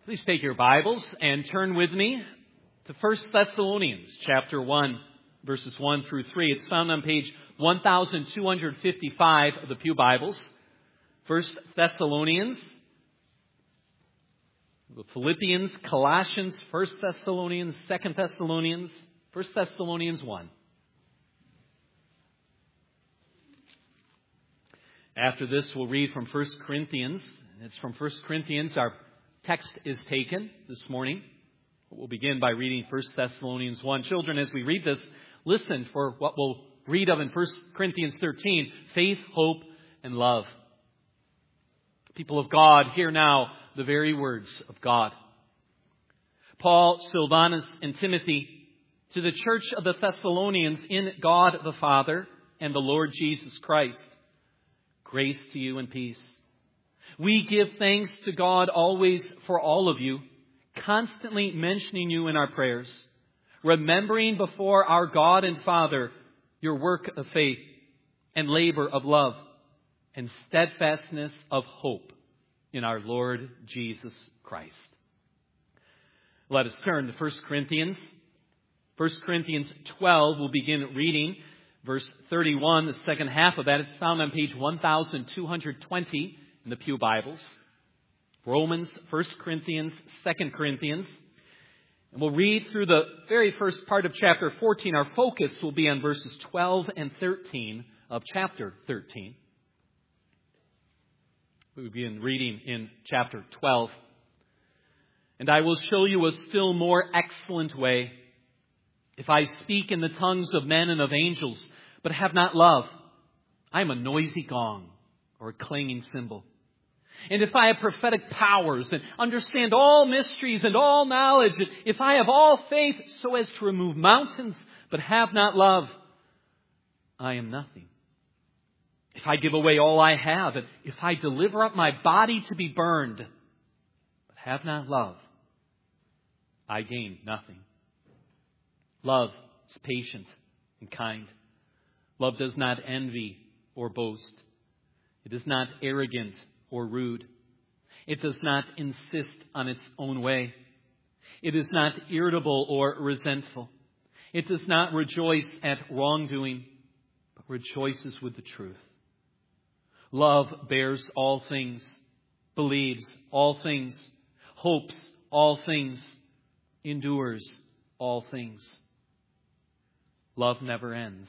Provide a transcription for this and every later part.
Please take your Bibles and turn with me to 1 Thessalonians chapter 1, verses 1 through 3. It's found on page 1255 of the Pew Bibles. 1 Thessalonians, Philippians, Colossians, 1 Thessalonians, 2 Thessalonians, 1 Thessalonians 1. After this, we'll read from 1 Corinthians. It's from 1 Corinthians. Our text is taken this morning. We'll begin by reading 1 Thessalonians 1. Children, as we read this, listen for what we'll read of in 1 Corinthians 13, faith, hope, and love. People of God, hear now the very words of God. Paul, Silvanus, and Timothy, to the church of the Thessalonians in God the Father and the Lord Jesus Christ, grace to you and peace. We give thanks to God always for all of you, constantly mentioning you in our prayers, remembering before our God and Father your work of faith and labor of love and steadfastness of hope in our Lord Jesus Christ. Let us turn to 1 Corinthians. 1 Corinthians 12, we'll begin reading verse 31, the second half of that. It's found on page 1220 in the Pew Bibles. Romans, 1 Corinthians, 2 Corinthians. And we'll read through the very first part of chapter 14. Our focus will be on verses 12 and 13 of chapter 13. We begin reading in chapter 12. And I will show you a still more excellent way. If I speak in the tongues of men and of angels, but have not love, I am a noisy gong or a clanging cymbal. And if I have prophetic powers and understand all mysteries and all knowledge, if I have all faith so as to remove mountains, but have not love, I am nothing. If I give away all I have, and if I deliver up my body to be burned, but have not love, I gain nothing. Love is patient and kind. Love does not envy or boast. It is not arrogant or rude. It does not insist on its own way. It is not irritable or resentful. It does not rejoice at wrongdoing, but rejoices with the truth. Love bears all things, believes all things, hopes all things, endures all things. Love never ends.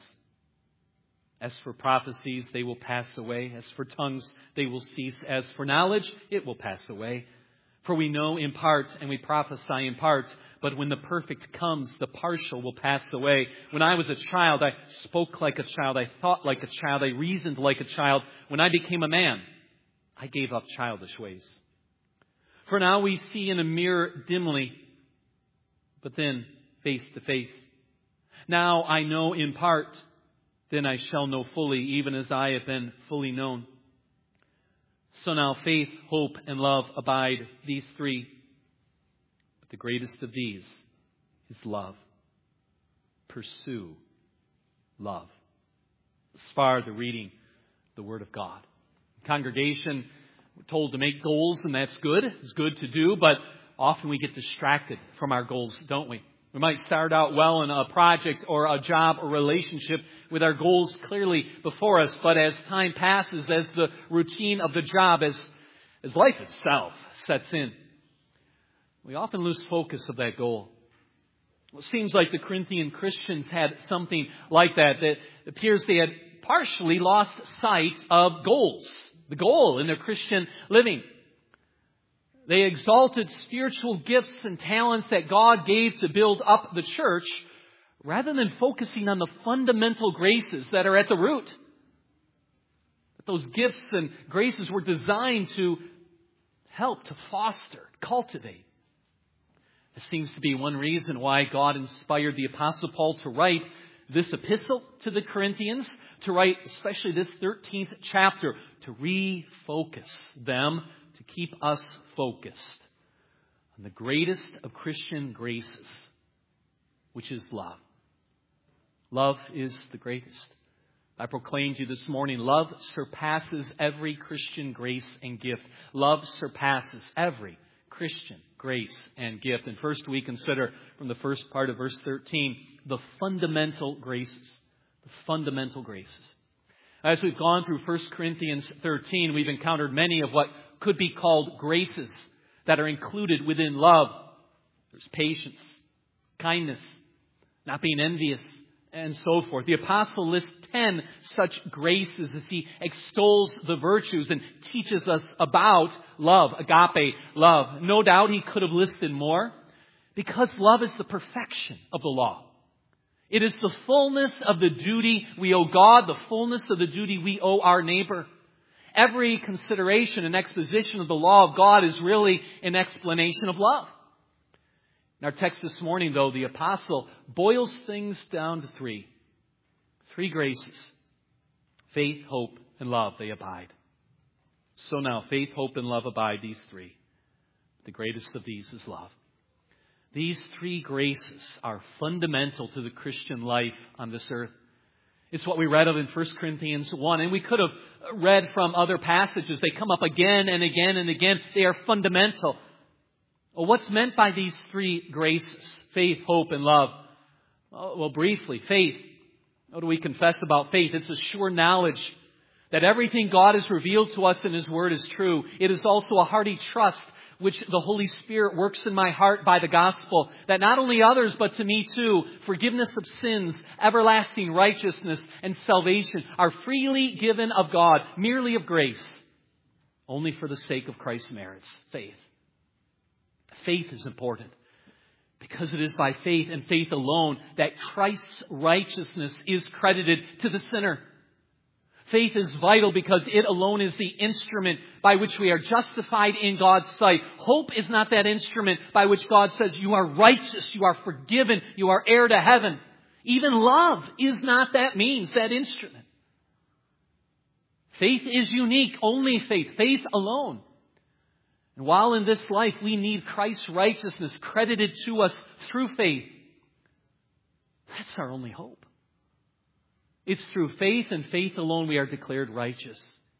As for prophecies, they will pass away. As for tongues, they will cease. As for knowledge, it will pass away. For we know in part and we prophesy in part. But when the perfect comes, the partial will pass away. When I was a child, I spoke like a child. I thought like a child. I reasoned like a child. When I became a man, I gave up childish ways. For now we see in a mirror dimly, but then face to face. Now I know in part, then I shall know fully, even as I have been fully known. So now faith, hope, and love abide, these three. But the greatest of these is love. Pursue love. As far the reading the Word of God. Congregation, we're told to make goals, and that's good. It's good to do, but often we get distracted from our goals, don't we? We might start out well in a project or a job or relationship with our goals clearly before us. But as time passes, as the routine of the job, as life itself sets in, we often lose focus of that goal. Well, it seems like the Corinthian Christians had something like that. It appears they had partially lost sight of goals, the goal in their Christian living. They exalted spiritual gifts and talents that God gave to build up the church rather than focusing on the fundamental graces that are at the root. That those gifts and graces were designed to help, to foster, cultivate. This seems to be one reason why God inspired the Apostle Paul to write this epistle to the Corinthians, to write especially this 13th chapter, to refocus them, to keep us focused on the greatest of Christian graces, which is love. Love is the greatest. I proclaim to you this morning, love surpasses every Christian grace and gift. Love surpasses every Christian grace and gift. And first we consider from the first part of verse 13 the fundamental graces. The fundamental graces. As we've gone through 1 Corinthians 13, we've encountered many of what could be called graces that are included within love. There's patience, kindness, not being envious, and so forth. The apostle lists 10 such graces as he extols the virtues and teaches us about love, agape love. No doubt he could have listed more, because love is the perfection of the law. It is the fullness of the duty we owe God, the fullness of the duty we owe our neighbor. Every consideration and exposition of the law of God is really an explanation of love. In our text this morning, though, the apostle boils things down to three. Three graces. Faith, hope, and love, they abide. So now, faith, hope, and love abide, these three. The greatest of these is love. These three graces are fundamental to the Christian life on this earth. It's what we read of in 1 Corinthians 1. And we could have read from other passages. They come up again and again and again. They are fundamental. Well, what's meant by these three graces? Faith, hope, and love. Well, briefly, faith. What do we confess about faith? It's a sure knowledge that everything God has revealed to us in His Word is true. It is also a hearty trust which the Holy Spirit works in my heart by the gospel, that not only others, but to me too, forgiveness of sins, everlasting righteousness, and salvation are freely given of God, merely of grace, only for the sake of Christ's merits. Faith. Faith is important, because it is by faith and faith alone that Christ's righteousness is credited to the sinner. Faith is vital because it alone is the instrument by which we are justified in God's sight. Hope is not that instrument by which God says you are righteous, you are forgiven, you are heir to heaven. Even love is not that means, that instrument. Faith is unique, only faith, faith alone. And while in this life we need Christ's righteousness credited to us through faith, that's our only hope. It's through faith and faith alone we are declared righteous.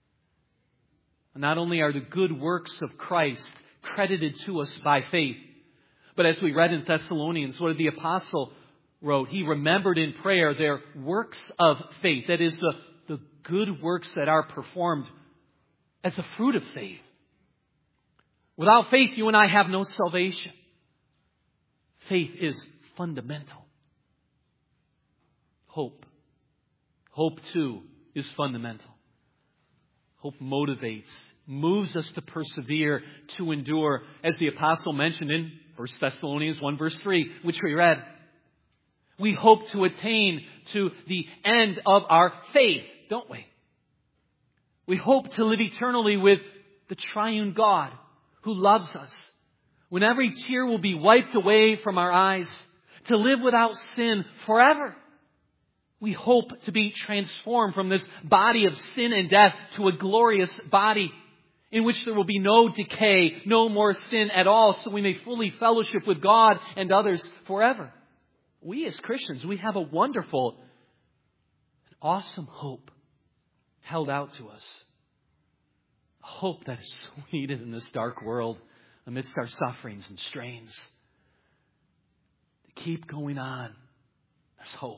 And not only are the good works of Christ credited to us by faith, but as we read in Thessalonians, what the apostle wrote, he remembered in prayer their works of faith. That is the good works that are performed as a fruit of faith. Without faith, you and I have no salvation. Faith is fundamental. Hope. Hope, too, is fundamental. Hope motivates, moves us to persevere, to endure, as the apostle mentioned in 1 Thessalonians 1 verse 3, which we read. We hope to attain to the end of our faith, don't we? We hope to live eternally with the triune God who loves us, when every tear will be wiped away from our eyes, to live without sin forever. We hope to be transformed from this body of sin and death to a glorious body in which there will be no decay, no more sin at all, so we may fully fellowship with God and others forever. We as Christians, we have a wonderful, awesome hope held out to us. A hope that is so needed in this dark world amidst our sufferings and strains. To keep going on, there's hope.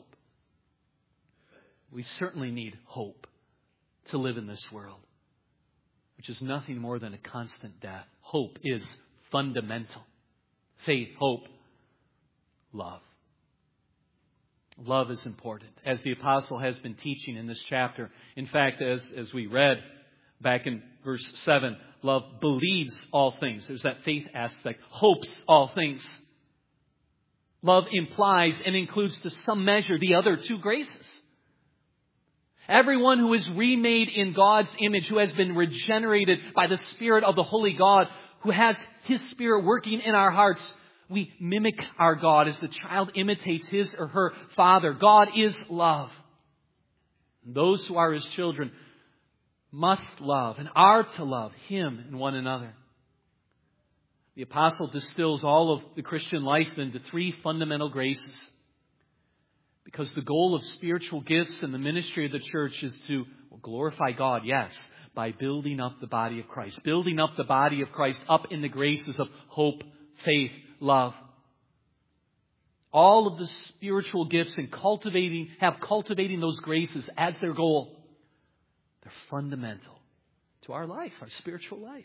We certainly need hope to live in this world, which is nothing more than a constant death. Hope is fundamental. Faith, hope, love. Love is important, as the apostle has been teaching in this chapter. In fact, as we read back in verse 7, love believes all things. There's that faith aspect. Hopes all things. Love implies and includes to some measure the other two graces. Everyone who is remade in God's image, who has been regenerated by the Spirit of the Holy God, who has His Spirit working in our hearts, we mimic our God as the child imitates his or her father. God is love. Those who are His children must love and are to love Him and one another. The apostle distills all of the Christian life into three fundamental graces. Because the goal of spiritual gifts and the ministry of the church is to glorify God, yes, by building up the body of Christ. Building up the body of Christ up in the graces of hope, faith, love. All of the spiritual gifts and cultivating those graces as their goal. They're fundamental to our life, our spiritual life.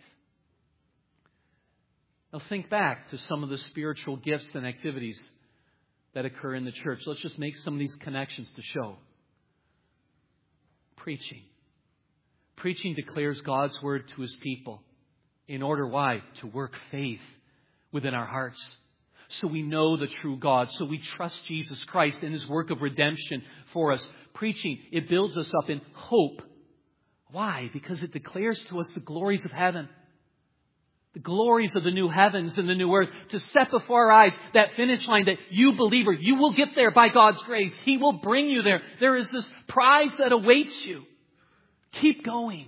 Now think back to some of the spiritual gifts and activities that occur in the church. Let's just make some of these connections to show. Preaching. Preaching declares God's word to His people. In order, why? To work faith within our hearts. So we know the true God. So we trust Jesus Christ and His work of redemption for us. Preaching, it builds us up in hope. Why? Because it declares to us the glories of heaven. The glories of the new heavens and the new earth. To set before our eyes that finish line that you, believer, you will get there by God's grace. He will bring you there. There is this prize that awaits you. Keep going.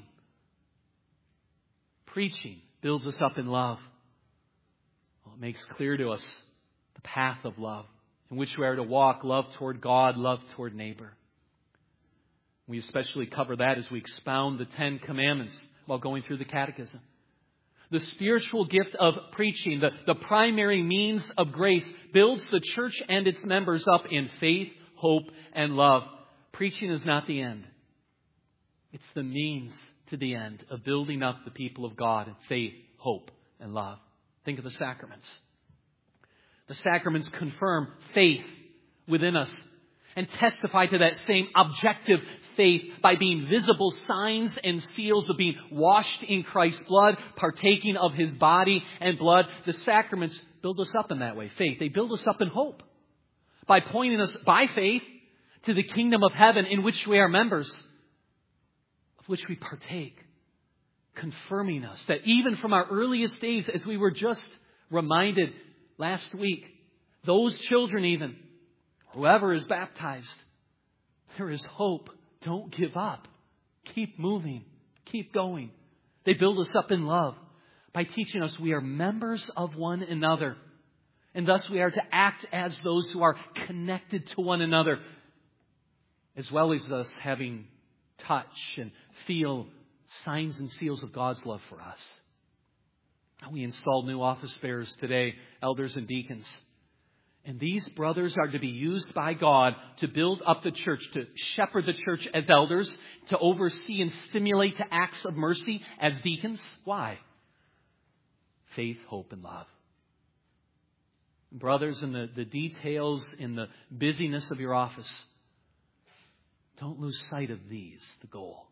Preaching builds us up in love. Well, it makes clear to us the path of love in which we are to walk. Love toward God, love toward neighbor. We especially cover that as we expound the 10 Commandments while going through the Catechism. The spiritual gift of preaching, the primary means of grace, builds the church and its members up in faith, hope, and love. Preaching is not the end. It's the means to the end of building up the people of God in faith, hope, and love. Think of the sacraments. The sacraments confirm faith within us and testify to that same objective faith by being visible signs and seals of being washed in Christ's blood, partaking of His body and blood. The sacraments build us up in that way. Faith. They build us up in hope by pointing us by faith to the kingdom of heaven in which we are members, of which we partake, confirming us that even from our earliest days, as we were just reminded last week, those children even, whoever is baptized, there is hope. Don't give up. Keep moving. Keep going. They build us up in love by teaching us we are members of one another. And thus we are to act as those who are connected to one another, as well as us having touch and feel signs and seals of God's love for us. We installed new office bearers today, elders and deacons. And these brothers are to be used by God to build up the church, to shepherd the church as elders, to oversee and stimulate to acts of mercy as deacons. Why? Faith, hope, and love. Brothers, in the details, in the busyness of your office, don't lose sight of these, the goal.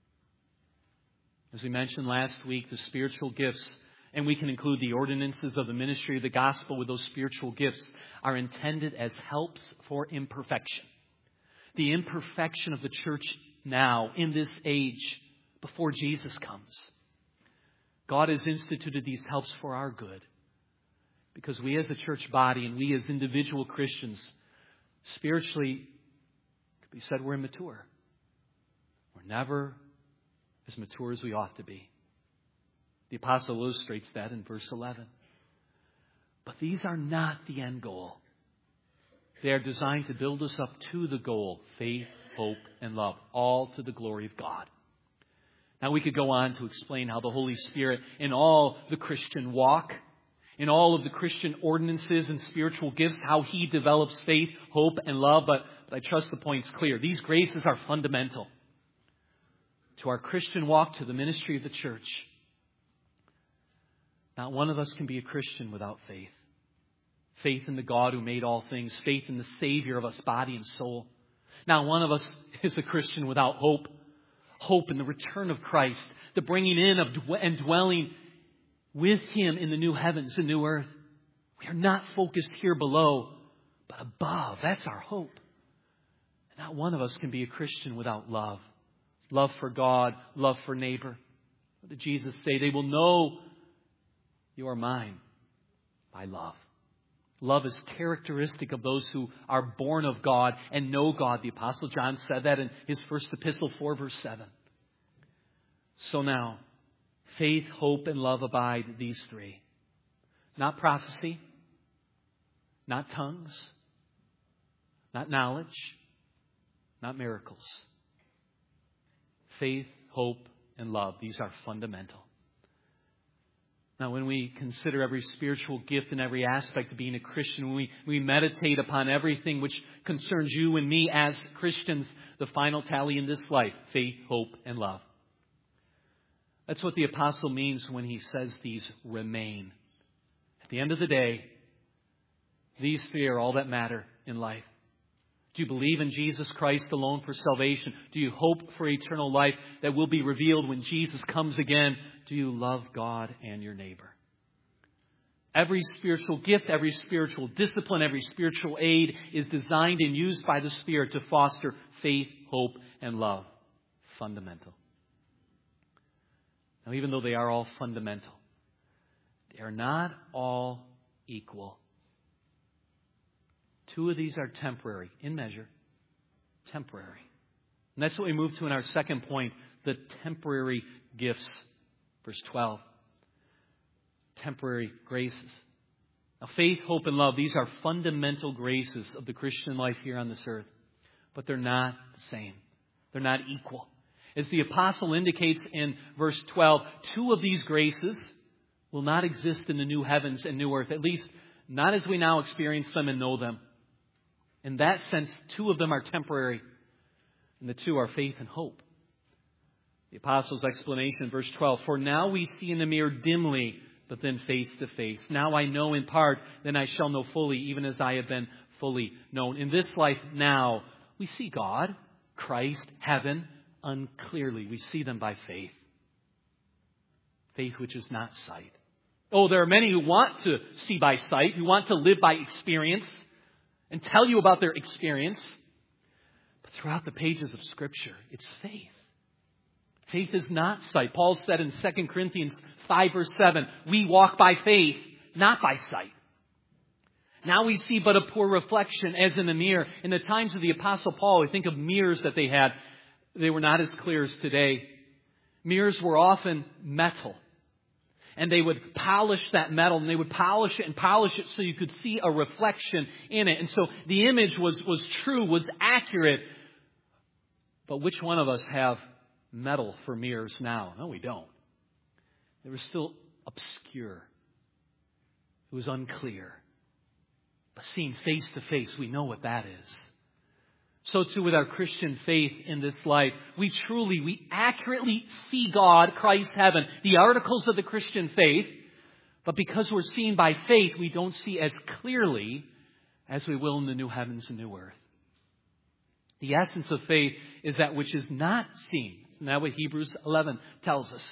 As we mentioned last week, the spiritual gifts, and we can include the ordinances of the ministry of the gospel with those spiritual gifts, are intended as helps for imperfection. The imperfection of the church now, in this age, before Jesus comes. God has instituted these helps for our good. Because we as a church body and we as individual Christians, spiritually, it could be said we're immature. We're never as mature as we ought to be. The apostle illustrates that in verse 11. But these are not the end goal. They are designed to build us up to the goal, faith, hope, and love, all to the glory of God. Now we could go on to explain how the Holy Spirit in all the Christian walk, in all of the Christian ordinances and spiritual gifts, how He develops faith, hope, and love. But I trust the point's clear. These graces are fundamental to our Christian walk, to the ministry of the church. Not one of us can be a Christian without faith. Faith in the God who made all things. Faith in the Savior of us, body and soul. Not one of us is a Christian without hope. Hope in the return of Christ. The bringing in of and dwelling with Him in the new heavens and new earth. We are not focused here below, but above. That's our hope. And not one of us can be a Christian without love. Love for God, love for neighbor. What did Jesus say? They will know you are mine by love. Love is characteristic of those who are born of God and know God. The Apostle John said that in his first epistle, 4 verse 7. So now, faith, hope, and love abide, these three. Not prophecy, not tongues, not knowledge, not miracles. Faith, hope, and love. These are fundamental. Now, when we consider every spiritual gift and every aspect of being a Christian, when we meditate upon everything which concerns you and me as Christians, the final tally in this life, faith, hope, and love. That's what the apostle means when he says these remain. At the end of the day, these three are all that matter in life. Do you believe in Jesus Christ alone for salvation? Do you hope for eternal life that will be revealed when Jesus comes again? Do you love God and your neighbor? Every spiritual gift, every spiritual discipline, every spiritual aid is designed and used by the Spirit to foster faith, hope, and love. Fundamental. Now, even though they are all fundamental, they are not all equal. Two of these are temporary, in measure, temporary. And that's what we move to in our second point, the temporary gifts. Verse 12. Temporary graces. Now, faith, hope, and love, these are fundamental graces of the Christian life here on this earth. But they're not the same. They're not equal. As the apostle indicates in verse 12, two of these graces will not exist in the new heavens and new earth, at least not as we now experience them and know them. In that sense, two of them are temporary, and the two are faith and hope. The apostle's explanation in verse 12, for now we see in the mirror dimly, but then face to face. Now I know in part, then I shall know fully, even as I have been fully known. In this life now, we see God, Christ, heaven, unclearly. We see them by faith. Faith which is not sight. Oh, there are many who want to see by sight, who want to live by experience and tell you about their experience. But throughout the pages of Scripture, it's faith. Faith is not sight. Paul said in 2 Corinthians 5 verse 7, we walk by faith, not by sight. Now we see but a poor reflection as in a mirror. In the times of the Apostle Paul, we think of mirrors that they had. They were not as clear as today. Mirrors were often metal. And they would polish that metal, and they would polish it so you could see a reflection in it. And so the image was true, was accurate. But which one of us have metal for mirrors now? No, we don't. They were still obscure. It was unclear. But seeing face to face, we know what that is. So too with our Christian faith in this life. We accurately see God, Christ, heaven, the articles of the Christian faith. But because we're seen by faith, we don't see as clearly as we will in the new heavens and new earth. The essence of faith is that which is not seen. Isn't that what Hebrews 11 tells us?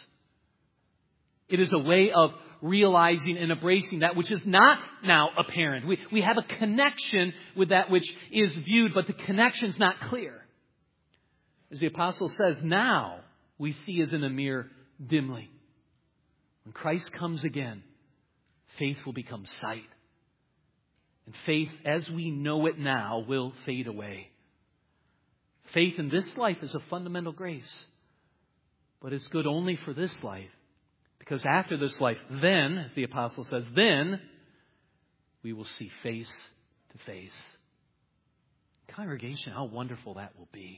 It is a way of realizing and embracing that which is not now apparent. We have a connection with that which is viewed, but the connection's not clear. As the apostle says, now we see as in a mirror dimly. When Christ comes again, faith will become sight. And faith, as we know it now, will fade away. Faith in this life is a fundamental grace, but it's good only for this life. Because after this life, then, as the apostle says, then we will see face to face. Congregation, how wonderful that will be.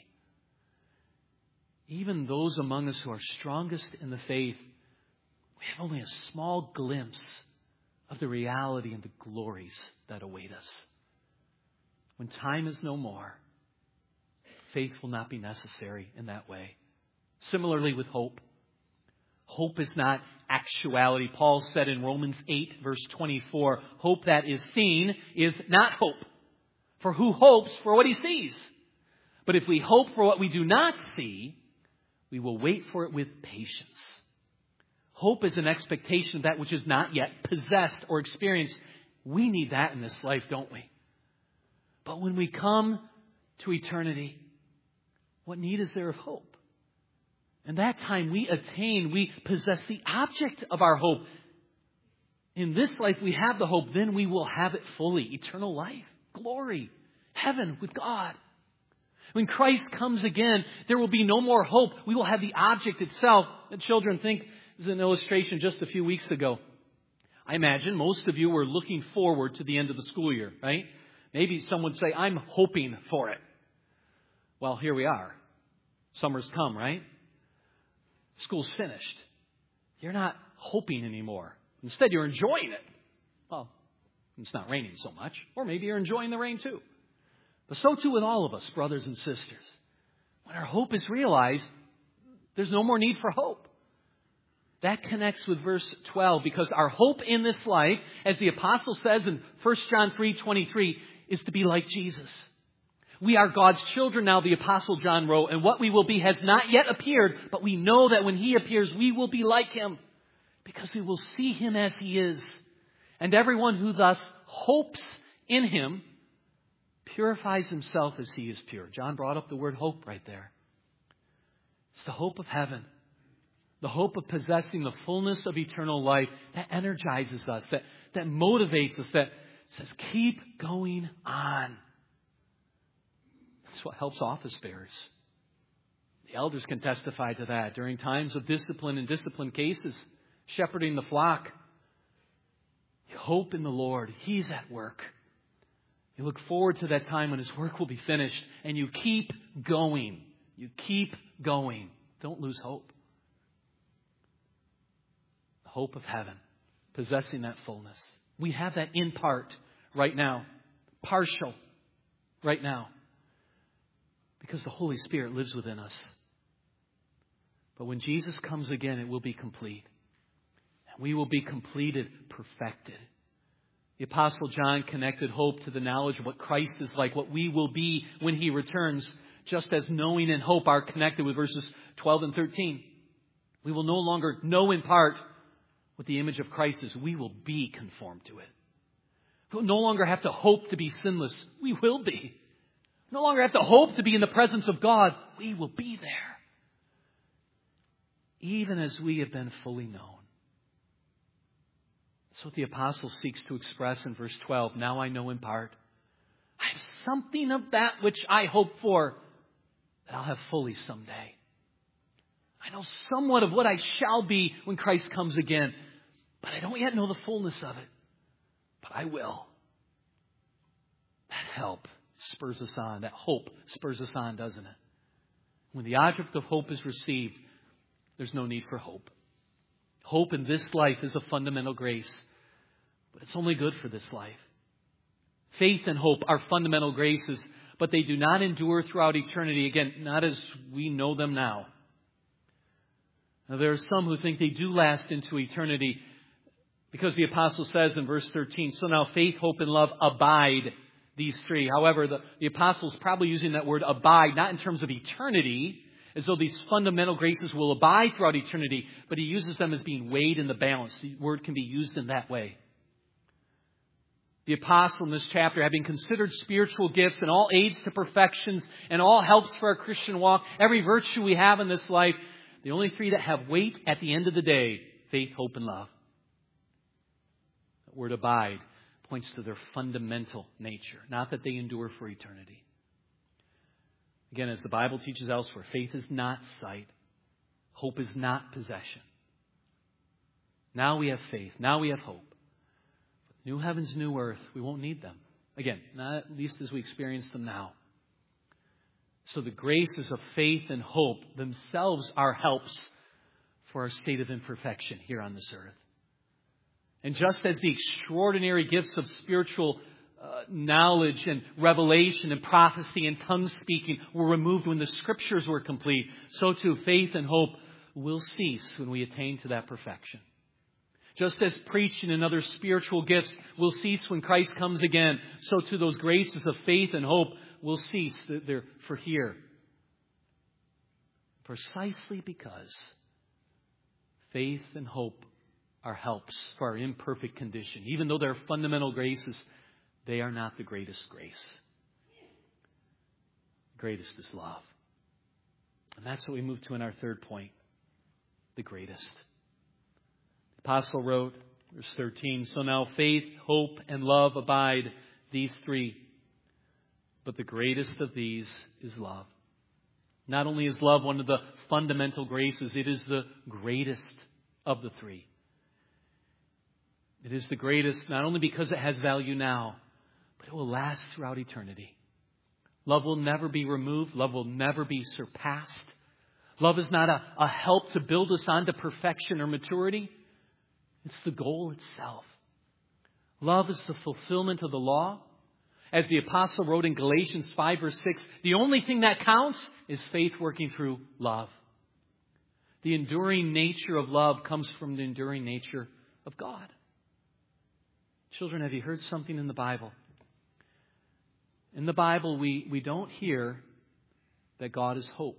Even those among us who are strongest in the faith, we have only a small glimpse of the reality and the glories that await us. When time is no more, faith will not be necessary in that way. Similarly with hope. Hope is not actuality. Paul said in Romans 8, verse 24, hope that is seen is not hope. For who hopes for what he sees? But if we hope for what we do not see, we will wait for it with patience. Hope is an expectation of that which is not yet possessed or experienced. We need that in this life, don't we? But when we come to eternity, what need is there of hope? And that time we possess the object of our hope. In this life we have the hope, then we will have it fully. Eternal life, glory, heaven with God. When Christ comes again, there will be no more hope. We will have the object itself. The children think, this is an illustration just a few weeks ago. I imagine most of you were looking forward to the end of the school year, right? Maybe some would say, I'm hoping for it. Well, here we are. Summer's come, right? School's finished. You're not hoping anymore. Instead, you're enjoying it. Well, it's not raining so much. Or maybe you're enjoying the rain too. But so too with all of us, brothers and sisters. When our hope is realized, there's no more need for hope. That connects with verse 12, because our hope in this life, as the apostle says in 1 John 3:23, is to be like Jesus. We are God's children now, the apostle John wrote, and what we will be has not yet appeared, but we know that when he appears, we will be like him, because we will see him as he is. And everyone who thus hopes in him purifies himself as he is pure. John brought up the word hope right there. It's the hope of heaven. The hope of possessing the fullness of eternal life that energizes us, that motivates us, that says, keep going on. That's what helps office bearers. The elders can testify to that during times of discipline and discipline cases, shepherding the flock. You hope in the Lord. He's at work. You look forward to that time when his work will be finished, and you keep going. You keep going. Don't lose hope. The hope of heaven, possessing that fullness. We have that in part right now, partial right now, because the Holy Spirit lives within us. But when Jesus comes again, it will be complete. And we will be completed, perfected. The Apostle John connected hope to the knowledge of what Christ is like, what we will be when he returns, just as knowing and hope are connected with verses 12 and 13. We will no longer know in part what the image of Christ is. We will be conformed to it. We will no longer have to hope to be sinless. We will be. No longer have to hope to be in the presence of God. We will be there. Even as we have been fully known. That's what the apostle seeks to express in verse 12. Now I know in part. I have something of that which I hope for that I'll have fully someday. I know somewhat of what I shall be when Christ comes again. But I don't yet know the fullness of it. But I will. That help spurs us on. That hope spurs us on, doesn't it? When the object of hope is received, there's no need for hope. Hope in this life is a fundamental grace. But it's only good for this life. Faith and hope are fundamental graces, but they do not endure throughout eternity. Again, not as we know them now. Now, there are some who think they do last into eternity, because the apostle says in verse 13, so now faith, hope, and love abide, these three. However, the apostle is probably using that word abide, not in terms of eternity, as though these fundamental graces will abide throughout eternity, but he uses them as being weighed in the balance. The word can be used in that way. The apostle in this chapter, having considered spiritual gifts and all aids to perfections and all helps for our Christian walk, every virtue we have in this life, the only three that have weight at the end of the day, faith, hope, and love. The word abide points to their fundamental nature, not that they endure for eternity. Again, as the Bible teaches elsewhere, faith is not sight. Hope is not possession. Now we have faith. Now we have hope. New heavens, new earth. We won't need them. Again, not at least as we experience them now. So the graces of faith and hope themselves are helps for our state of imperfection here on this earth. And just as the extraordinary gifts of spiritual knowledge and revelation and prophecy and tongue speaking were removed when the scriptures were complete, so too faith and hope will cease when we attain to that perfection. Just as preaching and other spiritual gifts will cease when Christ comes again, so too those graces of faith and hope will cease. They're for here. Precisely because faith and hope are helps for our imperfect condition. Even though they're fundamental graces, they are not the greatest grace. The greatest is love. And that's what we move to in our third point. The greatest. The apostle wrote, verse 13, so now faith, hope, and love abide, these three. But the greatest of these is love. Not only is love one of the fundamental graces, it is the greatest of the three. It is the greatest not only because it has value now, but it will last throughout eternity. Love will never be removed. Love will never be surpassed. Love is not a help to build us onto perfection or maturity. It's the goal itself. Love is the fulfillment of the law. As the apostle wrote in Galatians 5 verse 6, the only thing that counts is faith working through love. The enduring nature of love comes from the enduring nature of God. Children, have you heard something in the Bible? In the Bible, we don't hear that God is hope.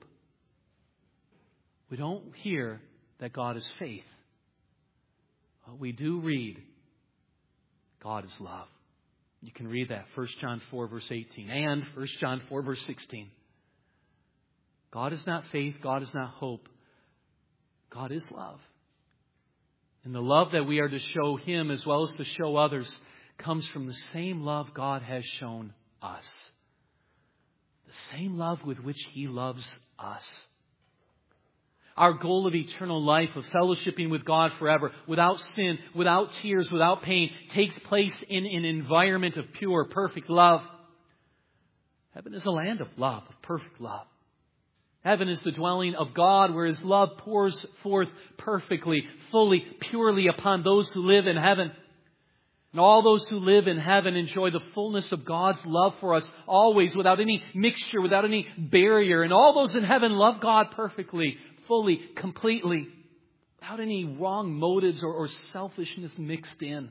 We don't hear that God is faith. But we do read God is love. You can read that, 1 John 4, verse 18, and 1 John 4, verse 16. God is not faith. God is not hope. God is love. And the love that we are to show Him as well as to show others comes from the same love God has shown us. The same love with which He loves us. Our goal of eternal life, of fellowshipping with God forever, without sin, without tears, without pain, takes place in an environment of pure, perfect love. Heaven is a land of love, of perfect love. Heaven is the dwelling of God, where His love pours forth perfectly, fully, purely upon those who live in heaven. And all those who live in heaven enjoy the fullness of God's love for us, always, without any mixture, without any barrier. And all those in heaven love God perfectly, fully, completely, without any wrong motives or selfishness mixed in.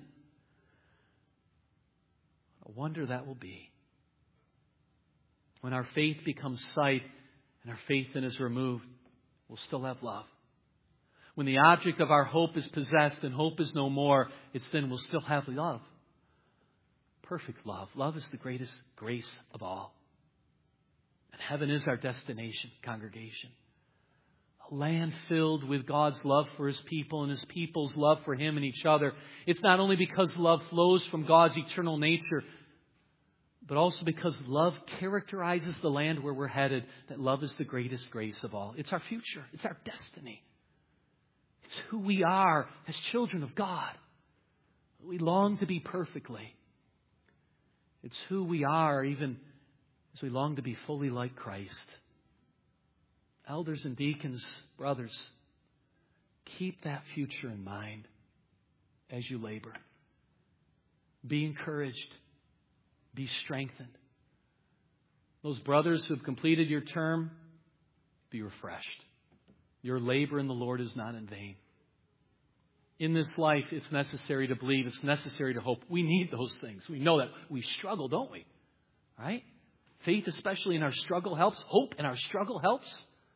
What a wonder that will be. When our faith becomes sight and our faith then is removed, we'll still have love. When the object of our hope is possessed and hope is no more, it's then we'll still have love. Perfect love. Love is the greatest grace of all. And heaven is our destination, congregation. A land filled with God's love for His people and His people's love for Him and each other. It's not only because love flows from God's eternal nature, but also because love characterizes the land where we're headed, that love is the greatest grace of all. It's our future. It's our destiny. It's who we are as children of God. We long to be perfectly. It's who we are even as we long to be fully like Christ. Elders and deacons, brothers, keep that future in mind as you labor. Be encouraged. Be strengthened. Those brothers who have completed your term, be refreshed. Your labor in the Lord is not in vain. In this life, it's necessary to believe. It's necessary to hope. We need those things. We know that. We struggle, don't we? Right? Faith, especially in our struggle, helps. Hope in our struggle helps.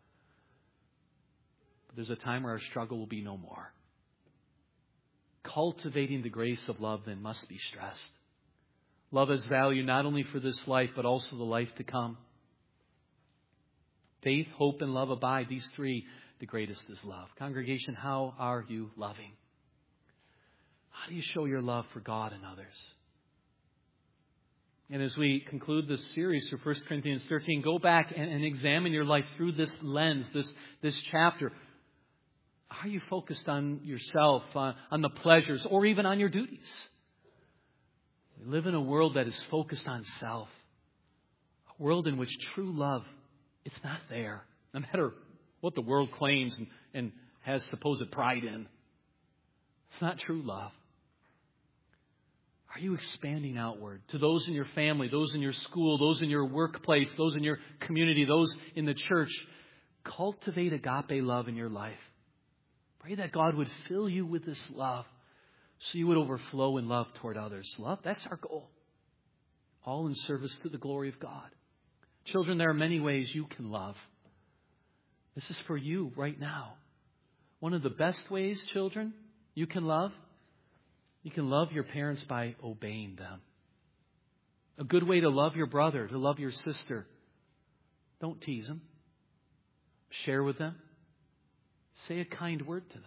But there's a time where our struggle will be no more. Cultivating the grace of love then must be stressed. Love has value not only for this life, but also the life to come. Faith, hope, and love abide. These three, the greatest is love. Congregation, how are you loving? How do you show your love for God and others? And as we conclude this series through 1 Corinthians 13, go back and examine your life through this lens, this chapter. Are you focused on yourself, on the pleasures, or even on your duties? We live in a world that is focused on self. A world in which true love, it's not there. No matter what the world claims and has supposed pride in. It's not true love. Are you expanding outward to those in your family, those in your school, those in your workplace, those in your community, those in the church? Cultivate agape love in your life. Pray that God would fill you with this love so you would overflow in love toward others. Love, that's our goal. All in service to the glory of God. Children, there are many ways you can love. This is for you right now. One of the best ways, children, you can love your parents by obeying them. A good way to love your brother, to love your sister. Don't tease them. Share with them. Say a kind word to them.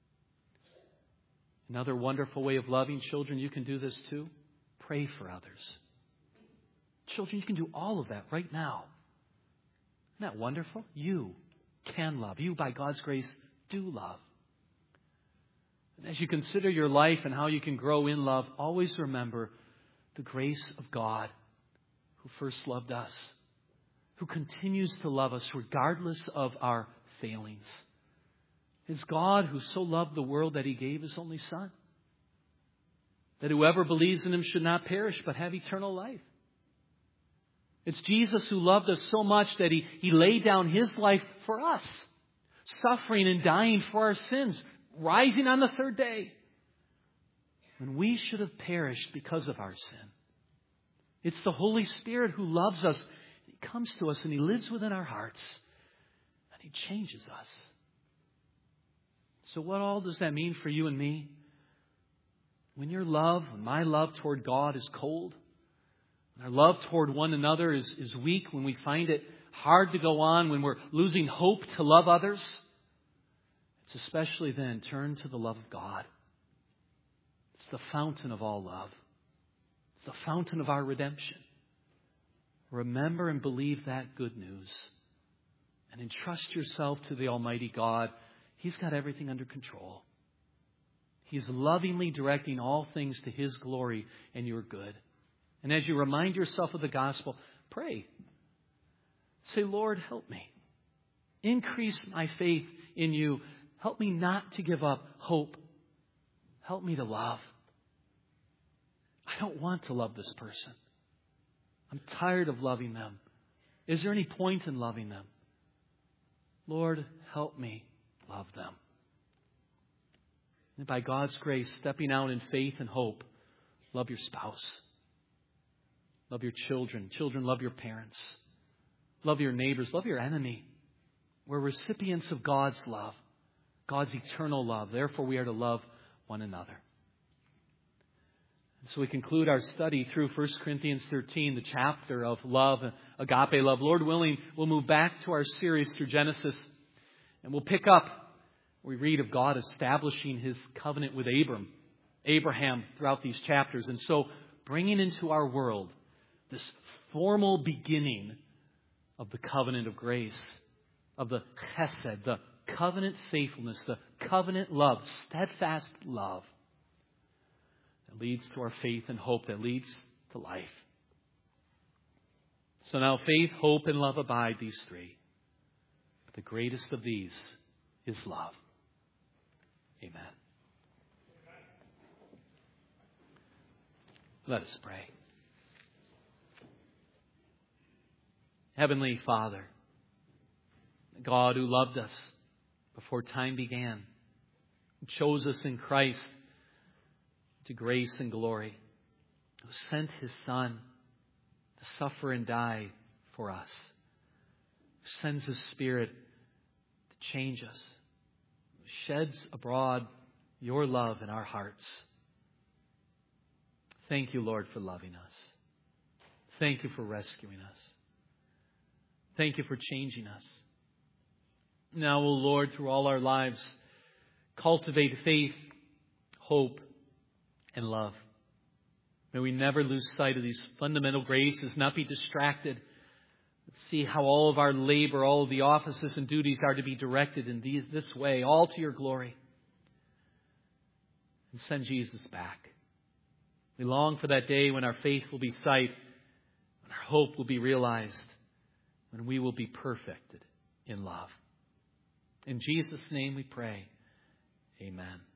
Another wonderful way of loving, children, you can do this too. Pray for others. Children, you can do all of that right now. Isn't that wonderful? You can love. You, by God's grace, do love. And as you consider your life and how you can grow in love, always remember the grace of God who first loved us, who continues to love us regardless of our failings. It's God who so loved the world that He gave His only Son, that whoever believes in Him should not perish but have eternal life. It's Jesus who loved us so much that He laid down His life for us, suffering and dying for our sins, rising on the third day, when we should have perished because of our sin. It's the Holy Spirit who loves us. He comes to us and He lives within our hearts, and He changes us. So what all does that mean for you and me? When your love, when my love toward God is cold, when our love toward one another is weak, when we find it hard to go on, when we're losing hope to love others, it's especially then turn to the love of God. It's the fountain of all love. It's the fountain of our redemption. Remember and believe that good news, and entrust yourself to the Almighty God. He's got everything under control. He's lovingly directing all things to His glory and your good. And as you remind yourself of the gospel, pray. Say, Lord, help me. Increase my faith in You. Help me not to give up hope. Help me to love. I don't want to love this person. I'm tired of loving them. Is there any point in loving them? Lord, help me love them. And by God's grace, stepping out in faith and hope, love your spouse. Love your children. Children, love your parents. Love your neighbors. Love your enemy. We're recipients of God's love, God's eternal love. Therefore, we are to love one another. And so we conclude our study through 1 Corinthians 13, the chapter of love, agape love. Lord willing, we'll move back to our series through Genesis, and we'll pick up. We read of God establishing His covenant with Abraham throughout these chapters. And so bringing into our world this formal beginning of the covenant of grace, of the chesed, the covenant faithfulness, the covenant love, steadfast love that leads to our faith and hope, that leads to life. So now faith, hope, and love abide, these three. But the greatest of these is love. Amen. Let us pray. Heavenly Father, God who loved us before time began, who chose us in Christ to grace and glory, who sent His Son to suffer and die for us, who sends His Spirit to change us, sheds abroad Your love in our hearts. Thank You, Lord, for loving us. Thank You for rescuing us. Thank You for changing us. Now, O Lord, through all our lives, cultivate faith, hope, and love. May we never lose sight of these fundamental graces, not be distracted. Let's see how all of our labor, all of the offices and duties are to be directed in this way, all to Your glory. And send Jesus back. We long for that day when our faith will be sight, when our hope will be realized, when we will be perfected in love. In Jesus' name we pray. Amen.